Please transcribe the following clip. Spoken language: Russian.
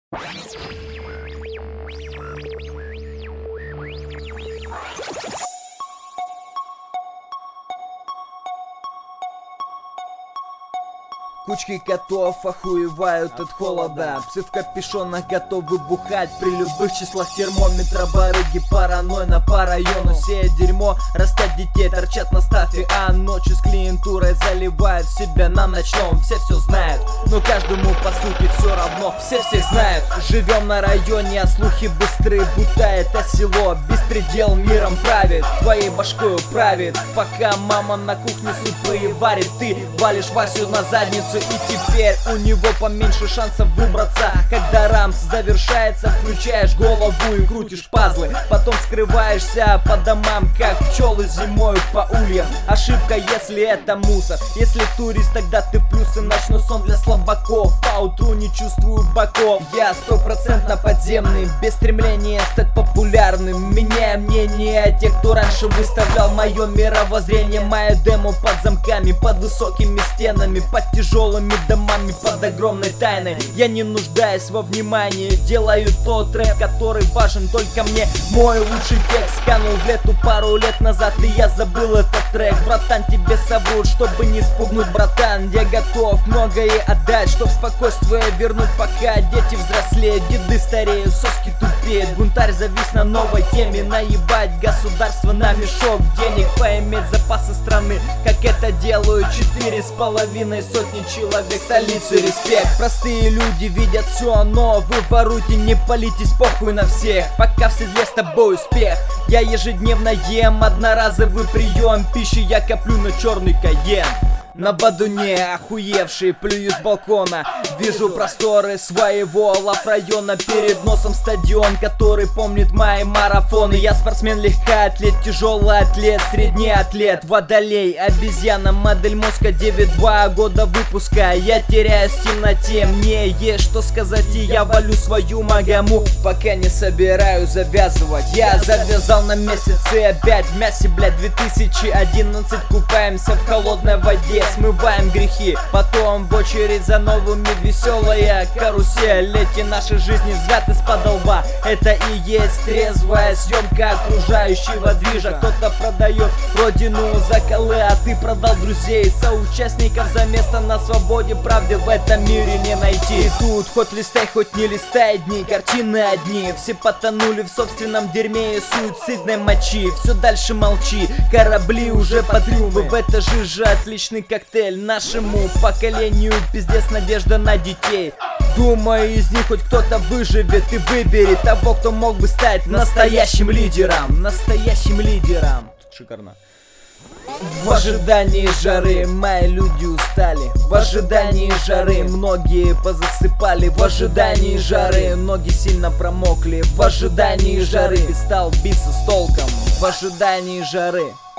Кучки котов охуевают от холода. Псы в капюшонах готовы бухать при любых числах термометра. Барыги паранойно по району сеют дерьмо, растят детей, торчат на стафе, а ночью с клиентурой заливают себя на ночном. Все знают, но каждому по сути все равно. Все всех знают. Живем на районе, а слухи быстрые, будто это село. Беспредел миром правит, твоей башкой правит. Пока мама на кухне супы варит, ты валишь Васю на задницу, и теперь у него поменьше шансов выбраться. Когда рамс завершается, включаешь голову и крутишь пазлы. Потом скрываешься по домам, как пчелы зимой по ульям. Ошибка, если это мусор. Если турист, тогда ты в плюсы. Ночной сон для слабаков, по утру не чувствую боков. Я 100% подземный, без стремления стать популярным. Меняю мнение тех, кто раньше выставлял мое мировоззрение. Мое демо под замками, под высокими стенами, под тяжелыми домами, под огромной тайной. Я не нуждаюсь во внимании, делаю тот рэп, который важен только мне. Мой лучший текст канул в лету пару лет назад, и я забыл этот трек. Братан, тебе соврут, чтобы не спугнуть, братан. Я готов многое отдать, чтоб спокойствие вернуть, пока дети взрослеют, деды стареют, соски тупеют. Бунтарь завис на новой теме, наебать государство на мешок денег, поиметь запасы страны, как это делают 4,5 сотни человек столицы. Респект. Простые люди видят все, но вы воруйте, не палитесь, похуй на всех. Пока в седле с тобой успех. Я ежедневно ем одноразовый прием пищи, я коплю на черный каен. На бадуне охуевший, плюю с балкона. Вижу просторы своего лав-района. Перед носом стадион, который помнит мои марафоны. Я спортсмен, легкоатлет, тяжелый атлет, средний атлет, водолей, обезьяна, модель мозга, 9-2 года выпуска. Я теряюсь в темноте, мне есть что сказать, и я валю свою магаму. Пока не собираюсь завязывать, я завязал на месяцы опять. В мясе, блядь, 2011. Купаемся в холодной воде, смываем грехи, потом в очередь за новыми. Веселая карусель, эти наши жизни взгляд из-под лба. Это и есть трезвая съемка окружающего движа. Кто-то продает родину за колы, а ты продал друзей, соучастников за место на свободе. Правды в этом мире не найти. И тут хоть листай, хоть не листай дни, картины одни. Все потонули в собственном дерьме и суицидной мочи. Все дальше молчи, корабли уже по трюму. В это жижа отличный коктейль нашему поколению. Пиздец, надежда на детей. Думаю, из них хоть кто-то выживет и выберет того, кто мог бы стать настоящим лидером. Настоящим лидером. Тут шикарно. В ожидании жары мои люди устали. В ожидании жары многие позасыпали. В ожидании жары ноги сильно промокли. В ожидании жары стал биться с толком. В ожидании жары.